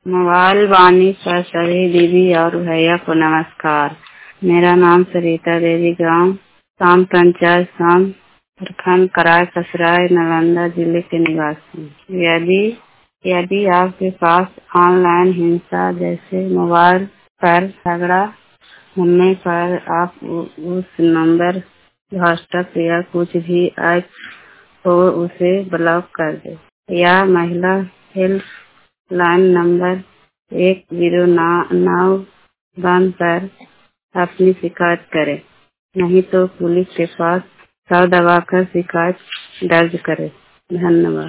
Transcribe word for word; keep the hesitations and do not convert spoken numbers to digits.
Mobile वाणी पर सभी दीदी और भैया को नमस्कार। मेरा नाम सरिता देवी, ग्राम शाम पंचायत शाम प्रखंड कराय कसराय नालंदा जिले के निवासी। यदि यदि आपके पास ऑनलाइन हिंसा जैसे मोबाइल पर झगड़ा होने पर आप उ- उस नंबर व्हाट्सएप या कुछ भी ऐप हो उसे ब्लॉक कर दे, या महिला हेल्प लाइन नंबर एक जीरो नौ वन पर अपनी शिकायत करें। नहीं तो पुलिस के पास सौ दबाकर शिकायत दर्ज करें। धन्यवाद।